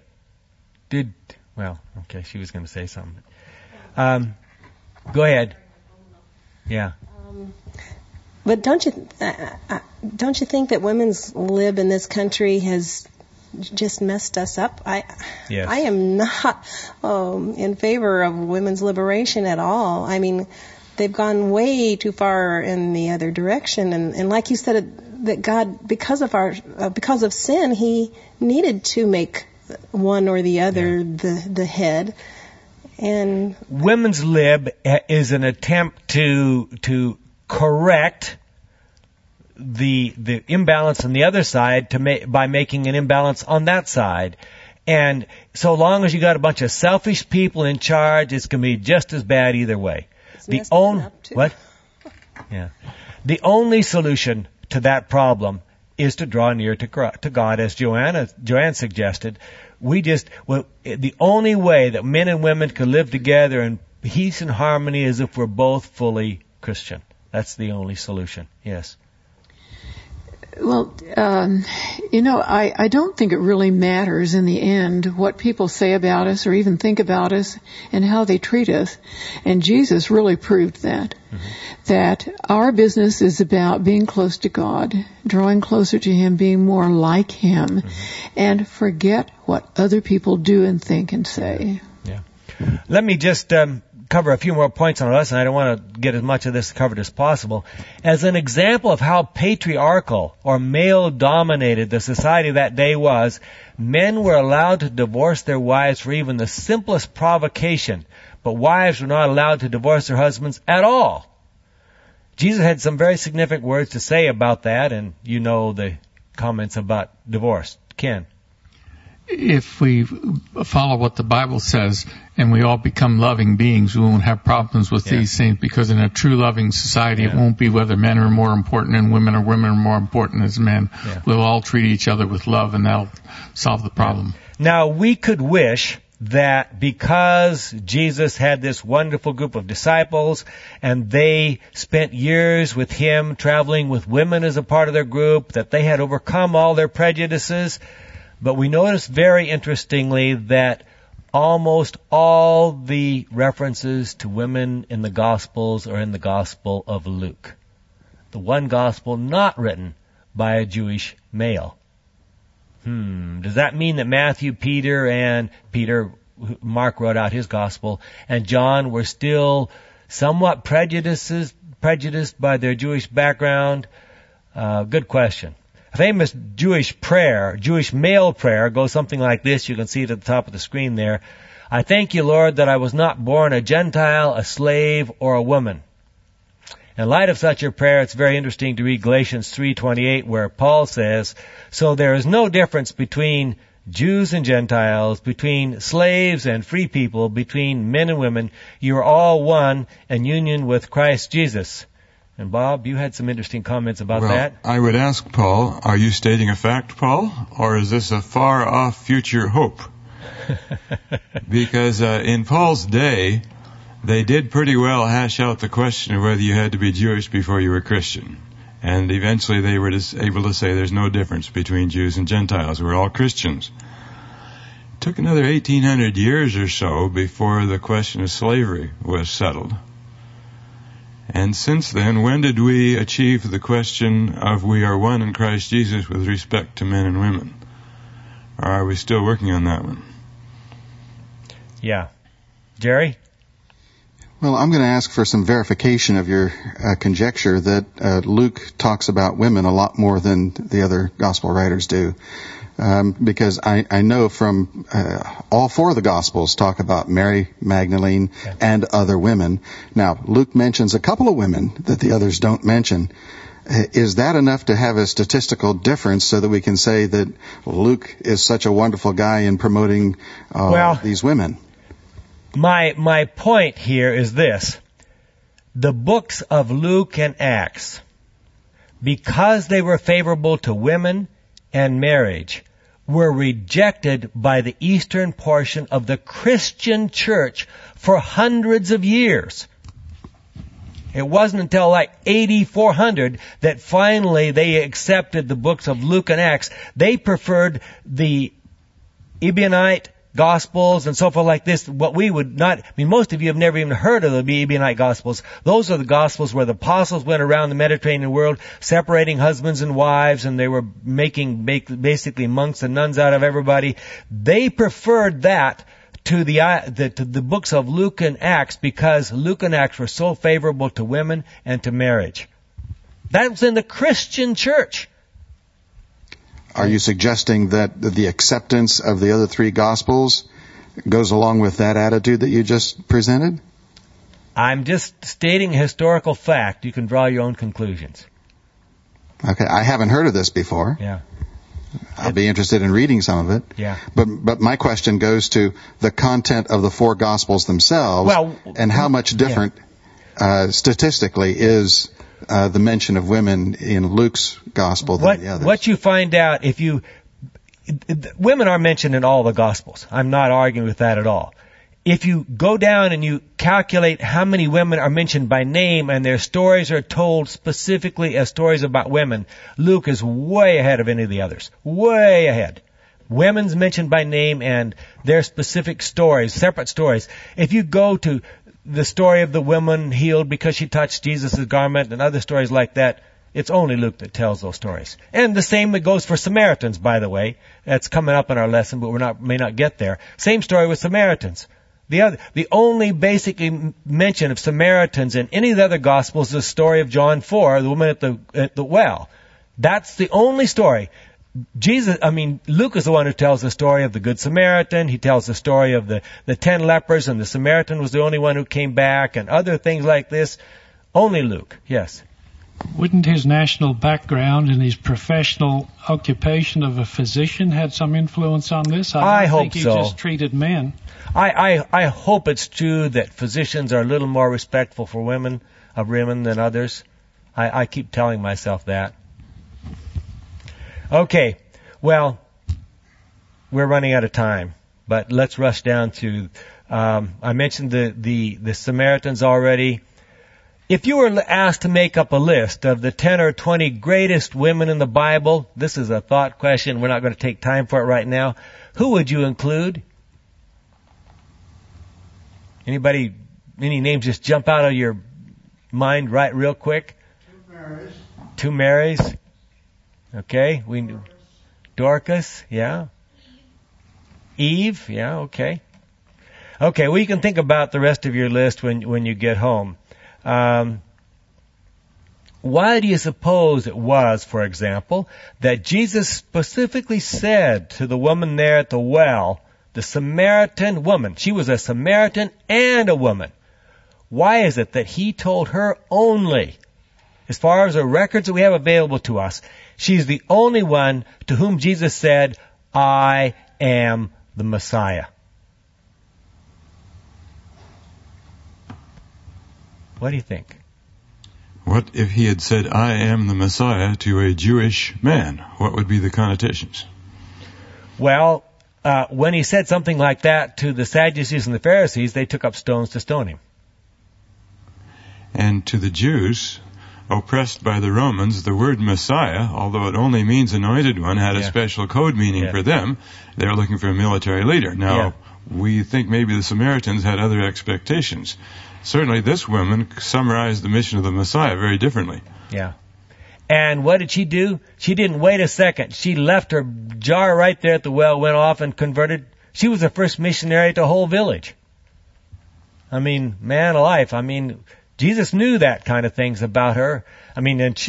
She was going to say something. Go ahead. Yeah. But don't you think that women's lib in this country has just messed us up? Yes. I am not in favor of women's liberation at all. I mean, they've gone way too far in the other direction, and like you said, that God, because of sin, He needed to make one or the other the head. And women's lib is an attempt to correct the imbalance on the other side by making an imbalance on that side. And so long as you got a bunch of selfish people in charge, it's going to be just as bad either way. The only solution to that problem is to draw near to God, as Joanne suggested. The only way that men and women can live together in peace and harmony is if we're both fully Christian. That's the only solution. Yes. Well, I don't think it really matters in the end what people say about us or even think about us and how they treat us. And Jesus really proved that. Mm-hmm. That our business is about being close to God, drawing closer to Him, being more like Him, mm-hmm. and forget what other people do and think and say. Yeah. Let me just cover a few more points on our lesson. I don't want to get as much of this covered as possible. As an example of how patriarchal or male-dominated the society of that day was, men were allowed to divorce their wives for even the simplest provocation, but wives were not allowed to divorce their husbands at all. Jesus had some very significant words to say about that, and you know the comments about divorce. Ken? If we follow what the Bible says and we all become loving beings, we won't have problems with these things, because in a true loving society, it won't be whether men are more important than women or women are more important as men. Yeah. We'll all treat each other with love, and that'll solve the problem. Now, we could wish that because Jesus had this wonderful group of disciples and they spent years with Him traveling with women as a part of their group, that they had overcome all their prejudices. But we notice very interestingly that almost all the references to women in the Gospels are in the Gospel of Luke, the one Gospel not written by a Jewish male. Does that mean that Matthew, Mark wrote out his Gospel, and John were still somewhat prejudiced by their Jewish background? Good question. A famous Jewish male prayer goes something like this. You can see it at the top of the screen there. I thank you, Lord, that I was not born a Gentile, a slave, or a woman. In light of such a prayer, it's very interesting to read Galatians 3:28, where Paul says, so there is no difference between Jews and Gentiles, between slaves and free people, between men and women. You are all one in union with Christ Jesus. And Bob, you had some interesting comments about that. I would ask Paul, are you stating a fact, Paul, or is this a far-off future hope? Because in Paul's day, they did pretty well hash out the question of whether you had to be Jewish before you were Christian. And eventually they were able to say there's no difference between Jews and Gentiles. We're all Christians. It took another 1,800 years or so before the question of slavery was settled. And since then, when did we achieve the question of we are one in Christ Jesus with respect to men and women? or are we still working on that one? Yeah. Jerry? Well, I'm going to ask for some verification of your conjecture that Luke talks about women a lot more than the other gospel writers do. Because I know from all four of the Gospels talk about Mary Magdalene and other women. Now, Luke mentions a couple of women that the others don't mention. Is that enough to have a statistical difference so that we can say that Luke is such a wonderful guy in promoting these women? My point here is this. The books of Luke and Acts, because they were favorable to women and marriage, were rejected by the eastern portion of the Christian church for hundreds of years. It wasn't until like 8400 that finally they accepted the books of Luke and Acts. They preferred the Ebionite Gospels and so forth like this, what we would not, most of you have never even heard of the Ebionite Gospels. Those are the Gospels where the apostles went around the Mediterranean world separating husbands and wives, and they were making basically monks and nuns out of everybody. They preferred that to the books of Luke and Acts because Luke and Acts were so favorable to women and to marriage. That was in the Christian church. Are you suggesting that the acceptance of the other three Gospels goes along with that attitude that you just presented? I'm just stating a historical fact. You can draw your own conclusions. Okay, I haven't heard of this before. Yeah. I'll be interested in reading some of it. Yeah. But my question goes to the content of the four Gospels themselves, and how much different statistically is the mention of women in Luke's Gospel than the others. What you find out women are mentioned in all the Gospels. I'm not arguing with that at all. If you go down and you calculate how many women are mentioned by name and their stories are told specifically as stories about women, Luke is way ahead of any of the others. Way ahead. Women's mentioned by name and their specific stories, separate stories. If you go to the story of the woman healed because she touched Jesus' garment and other stories like that, it's only Luke that tells those stories. And the same goes for Samaritans, by the way. That's coming up in our lesson, but may not get there. Same story with Samaritans. The only basically mention of Samaritans in any of the other Gospels is the story of John 4, the woman at the well. That's the only story. Luke is the one who tells the story of the Good Samaritan. He tells the story of the 10 lepers, and the Samaritan was the only one who came back, and other things like this. Only Luke, yes. Wouldn't his national background and his professional occupation of a physician had some influence on this? I hope think he so. just treated men. I hope it's true that physicians are a little more respectful for women than others. I keep telling myself that. Okay, well, we're running out of time, but let's rush down to, I mentioned the Samaritans already. If you were asked to make up a list of the 10 or 20 greatest women in the Bible, this is a thought question, we're not going to take time for it right now, who would you include? Anybody, any names just jump out of your mind right real quick? Two Marys. Okay, Dorcas, yeah. Eve, yeah, okay. Okay, well you can think about the rest of your list when you get home. Why do you suppose it was, for example, that Jesus specifically said to the woman there at the well, the Samaritan woman, she was a Samaritan and a woman. Why is it that he told her only, as far as the records that we have available to us, she's the only one to whom Jesus said, I am the Messiah? What do you think? What if he had said, I am the Messiah to a Jewish man? What would be the connotations? Well, when he said something like that to the Sadducees and the Pharisees, they took up stones to stone him. And to the Jews, oppressed by the Romans, the word Messiah, although it only means anointed one, had a special code meaning for them. They were looking for a military leader. Now, we think maybe the Samaritans had other expectations. Certainly this woman summarized the mission of the Messiah very differently. Yeah. And what did she do? She didn't wait a second. She left her jar right there at the well, went off and converted. She was the first missionary to a whole village. I mean, man alive. I mean, Jesus knew that kind of things about her. I mean, and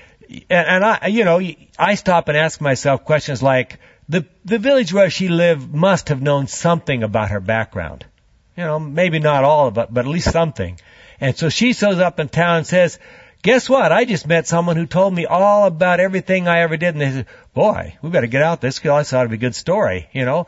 I stop and ask myself questions like, the village where she lived must have known something about her background. Maybe not all of it, but at least something. And so she shows up in town and says, guess what? I just met someone who told me all about everything I ever did. And they said, boy, we better get out this. This ought to be a good story.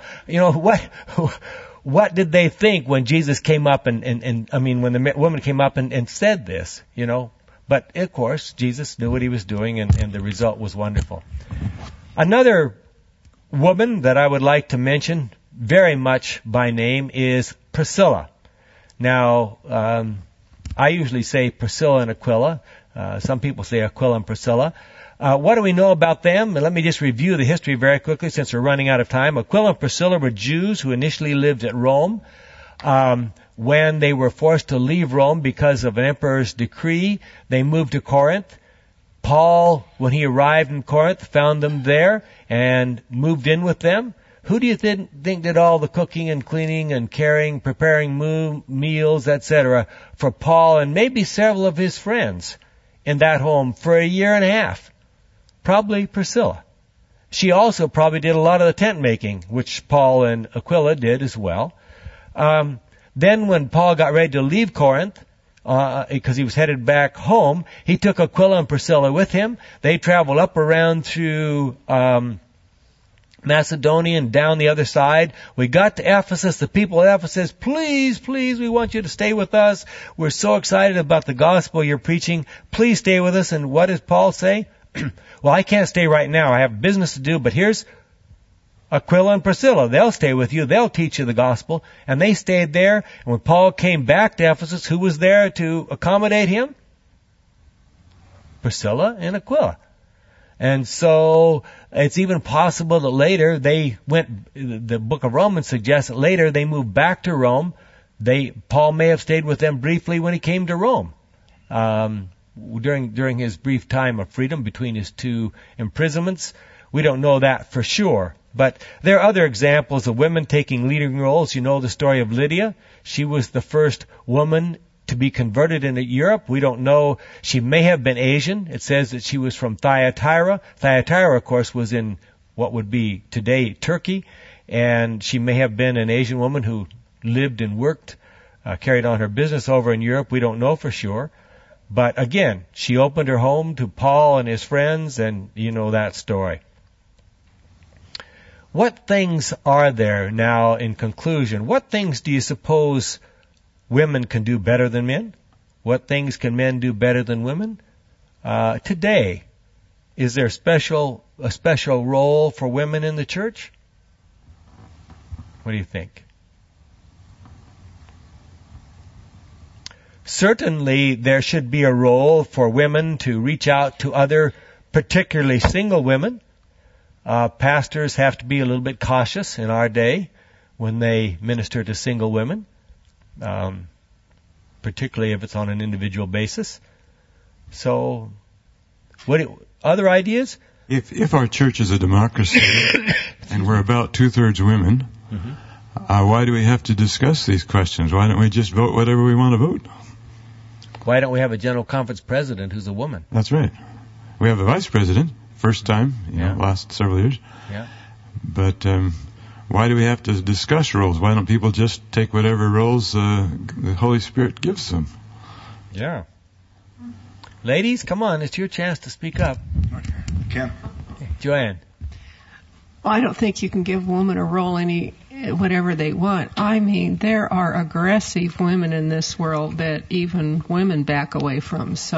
What did they think when Jesus came up when the woman came up and said this, But, of course, Jesus knew what he was doing, and the result was wonderful. Another woman that I would like to mention very much by name is Priscilla. Now, I usually say Priscilla and Aquila. Some people say Aquila and Priscilla. What do we know about them? Let me just review the history very quickly since we're running out of time. Aquila and Priscilla were Jews who initially lived at Rome. When they were forced to leave Rome because of an emperor's decree, they moved to Corinth. Paul, when he arrived in Corinth, found them there and moved in with them. Who do you think did all the cooking and cleaning and caring, preparing meals, etc. for Paul and maybe several of his friends in that home for a year and a half? Probably Priscilla. She also probably did a lot of the tent making, which Paul and Aquila did as well. Then when Paul got ready to leave Corinth, because he was headed back home, he took Aquila and Priscilla with him. They traveled up around through Macedonia and down the other side. We got to Ephesus. The people at Ephesus, please, we want you to stay with us. We're so excited about the gospel you're preaching. Please stay with us. And what does Paul say? Well, I can't stay right now. I have business to do, but here's Aquila and Priscilla. They'll stay with you. They'll teach you the gospel. And they stayed there. And when Paul came back to Ephesus, who was there to accommodate him? Priscilla and Aquila. And so it's even possible that later the book of Romans suggests that later they moved back to Rome. Paul may have stayed with them briefly when he came to Rome. During his brief time of freedom between his two imprisonments. We don't know that for sure. But there are other examples of women taking leading roles. You know the story of Lydia. She was the first woman to be converted into Europe. We don't know. She may have been Asian. It says that she was from Thyatira. Thyatira, of course, was in what would be today Turkey. And she may have been an Asian woman who lived and worked, carried on her business over in Europe. We don't know for sure. But again, she opened her home to Paul and his friends, and you know that story. What things are there now in conclusion? What things do you suppose women can do better than men? What things can men do better than women? Today, is there a special role for women in the church? What do you think? Certainly, there should be a role for women to reach out to other, particularly single women. Pastors have to be a little bit cautious in our day when they minister to single women, particularly if it's on an individual basis. So, other ideas? If our church is a democracy and we're about 2/3 women, why do we have to discuss these questions? Why don't we just vote whatever we want to vote? Why don't we have a general conference president who's a woman? That's right. We have a vice president, first time, last several years. Yeah. But why do we have to discuss roles? Why don't people just take whatever roles the Holy Spirit gives them? Yeah. Ladies, come on, it's your chance to speak up. Ken. Joanne. Well, I don't think you can give women a role whatever they want. I mean, there are aggressive women in this world that even women back away from. So,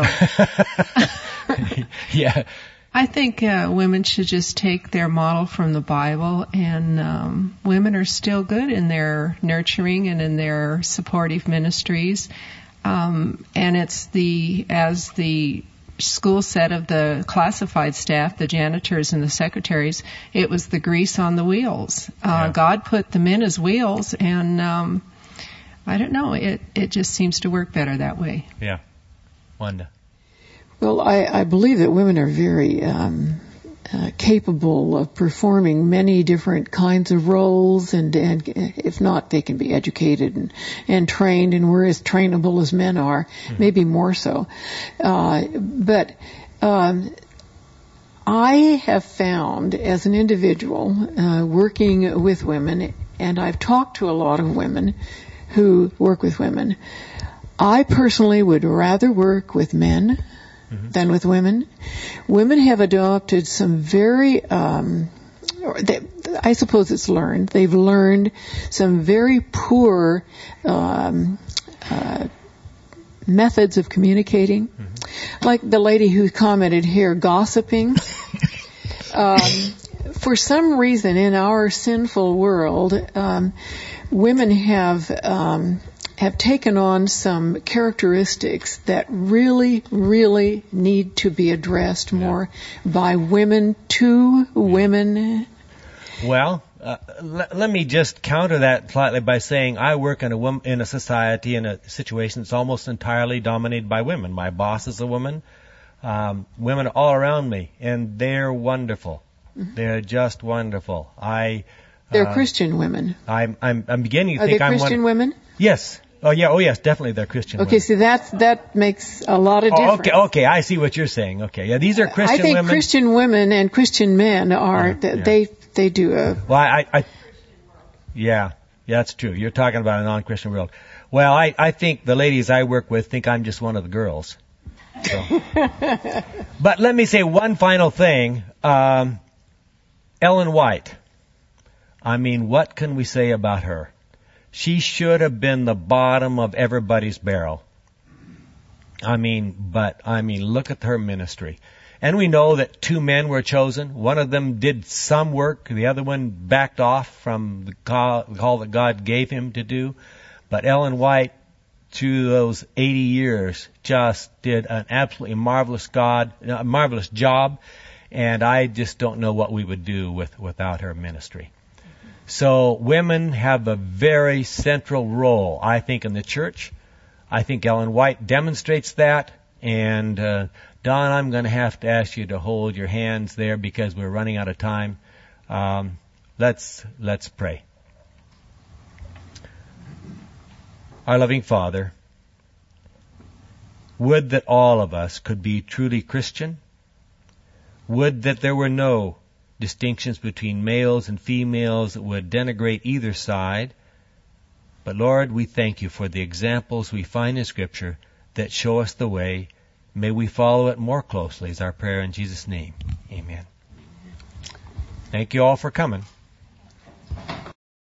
yeah. I think women should just take their model from the Bible, and women are still good in their nurturing and in their supportive ministries. And it's as the school said of the classified staff, the janitors and the secretaries, it was the grease on the wheels. God put them in as wheels, and I don't know, it just seems to work better that way. Yeah. Wanda. Well, I believe that women are very capable of performing many different kinds of roles, and if not, they can be educated and trained, and we're as trainable as men are, maybe more so. But I have found as an individual working with women, and I've talked to a lot of women who work with women, I personally would rather work with men than with women. Women have adopted some very, I suppose it's learned, they've learned some very poor methods of communicating. Like the lady who commented here, gossiping. For some reason in our sinful world, women have taken on some characteristics that really, really need to be addressed more by women to women. Well, let me just counter that slightly by saying I work in a society, in a situation that's almost entirely dominated by women. My boss is a woman. Women all around me, and they're wonderful. They're just wonderful. They're Christian women. I'm beginning to think I'm Christian women? Yes. Oh yes, definitely they're Christian women. Okay, so that makes a lot of difference. Okay, I see what you're saying. Okay, yeah, these are Christian women. I think Christian women and Christian men are they do a. Well, yeah, that's true. You're talking about a non-Christian world. Well, I think the ladies I work with think I'm just one of the girls. So. But let me say one final thing. Ellen White. I mean, what can we say about her? She should have been the bottom of everybody's barrel. I mean, look at her ministry. And we know that 2 men were chosen. One of them did some work. The other one backed off from the call that God gave him to do. But Ellen White, through those 80 years, just did an absolutely marvelous job. And I just don't know what we would do without her ministry. So women have a very central role, I think, in the church. I think Ellen White demonstrates that. And Don, I'm going to have to ask you to hold your hands there because we're running out of time. Let's pray. Our loving Father, would that all of us could be truly Christian. Would that there were no distinctions between males and females that would denigrate either side. But Lord, we thank you for the examples we find in Scripture that show us the way. May we follow it more closely is our prayer in Jesus' name. Amen. Thank you all for coming.